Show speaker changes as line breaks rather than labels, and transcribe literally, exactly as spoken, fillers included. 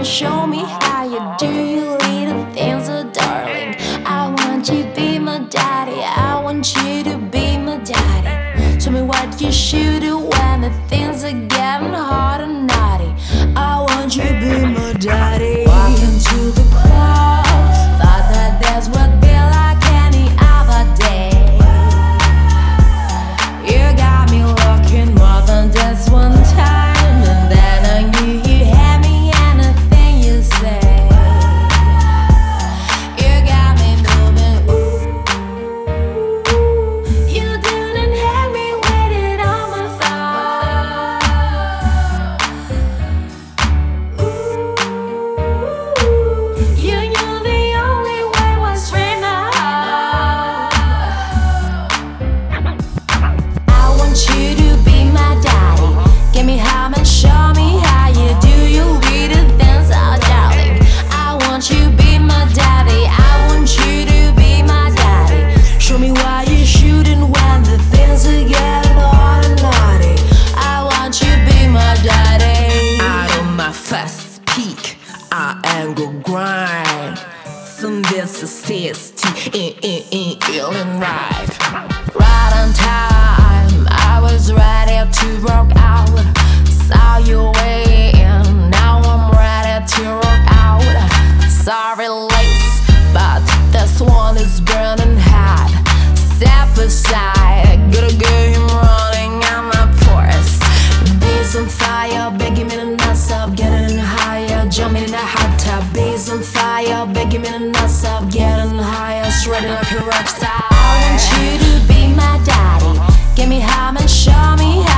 show me how you do your little things, oh darling. I want you to be my daddy, I want you to be my daddy. Tell me what you should do when the things are getting hard and naughty. I want you to be my daddy. Walking to the club, thought that that's what be like any other day. You got me looking more than just one time, and then I knew you had me anything you say. You got me moving, ooh. You didn't have me waiting on my thought. Ooh, you knew the only way was straight my heart. I want you to be my daddy. Give me home and show me how you do your little things, oh darling. I want you to be my daddy, I want you to be my daddy. Show me why you're shooting when the things are getting hard and naughty. I want you to be my daddy.
Out on my first peak, I angle grind. Some this is tasty, in in in feeling right.
Right on time, I was ready to rock out. Saw you waiting, now I'm ready to rock out. Sorry, lace, but this one is burning hot. Step aside, gotta get him running on my force. Bees on fire, begging me to not stop, getting higher, jumping in a hot tub. Bees on fire, begging me to not stop, getting higher, shredding like a rock star. I want you to be my daddy. Give me home and show me how